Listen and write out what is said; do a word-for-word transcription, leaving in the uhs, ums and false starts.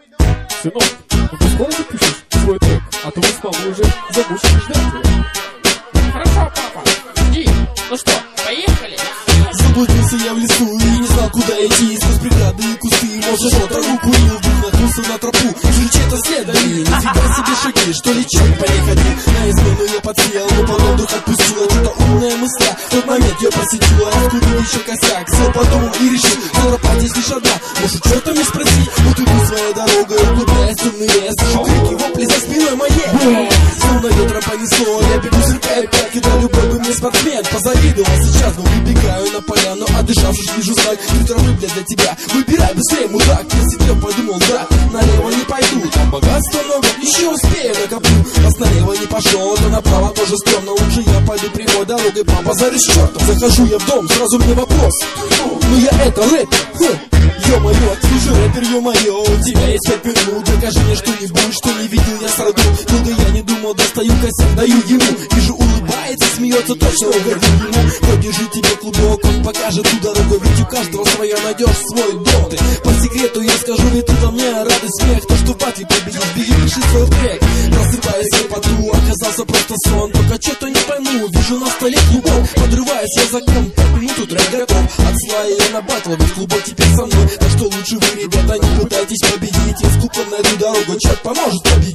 Сынок, ну ты скоро запишешь свой трек, а то мы с мамой уже замучили ждать тебя. Хорошо, папа, жди. Ну что, поехали? Заблудился я в лесу и не знал, куда идти. Сквозь преграды и кусты, может, что-то руку и вдруг наткнулся на тропу. Вижу чей-то след, да и нифига себе шаги, что ли, черт, поехали. На измену я подсел, но потом вдруг отпустила. Что-то умная мысля, в тот момент я посетила. Раскурил еще косяк, сел подумал и решил, что тропа здесь лишь одна. Может, черта мне спросить? Вот иду своей дорогой, углубляясь в темный лес. Слышу крики, вопли за спиной моей. Словно ветра понесло, я бегу, сверкаю пятки, да любой бы мне спортсмен позавидовал сейчас, но выбегаю на поляну, отдышавшись, вижу знак, три травы, блядь, для тебя. Выбирай быстрее, мудак. Я сидел, подумал, да, налево не пойду, там богатства много, еще успею накоплю. Раз налево не пошел, то направо тоже стрёмно. Лучше я пойду прямой дорогой, побазарю с чертом. Захожу я в дом, сразу мне вопрос: ну я это рэпер, хм. Ё-моё, слушай, рэпер, ё-моё, у тебя есть пять минут, докажи мне что-нибудь, что не видел я сроду. Долго я не думал, достаю косяк, даю ему. Вижу, улыбается, смеется, точно угодил ему. Подержи тебе клубок, он покажет ту дорогу, ведь у каждого своя, найдешь свой дом. Ты по секрету я скажу, ведь тут во мне радость, смех. То, что в батле победить, беги, пиши свой трек. Просыпаюсь я в поту, оказался просто сон. Только что-то не пойму, вижу на столе клубок. Подрываюсь я за комп, пять минут, тут рэп готов. Отсылаю я на батл, ведь клубок теперь со мной. Так что лучше вы, ребята, не пытайтесь победить. Я с клубом найду дорогу, черт поможет победить.